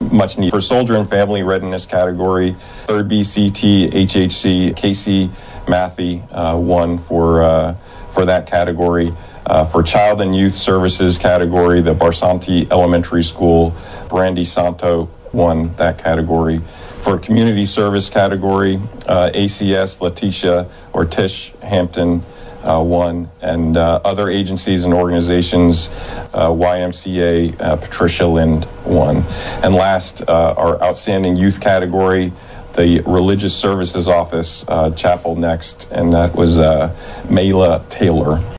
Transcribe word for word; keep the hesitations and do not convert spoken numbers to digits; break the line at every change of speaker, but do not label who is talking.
much need. For Soldier and Family Readiness category, third B C T H H C, Casey Matthey uh, won for, uh, for that category. Uh, for Child and Youth Services category, the Barsanti Elementary School, Brandy Santo won that category. For Community Service category, uh, A C S Letitia or Tish Hampton uh, won, and uh, other agencies and organizations, uh, Y M C A uh, Patricia Lind won. And last, uh, our Outstanding Youth category, the Religious Services Office, uh, Chapel Next, and that was uh, Mayla Taylor.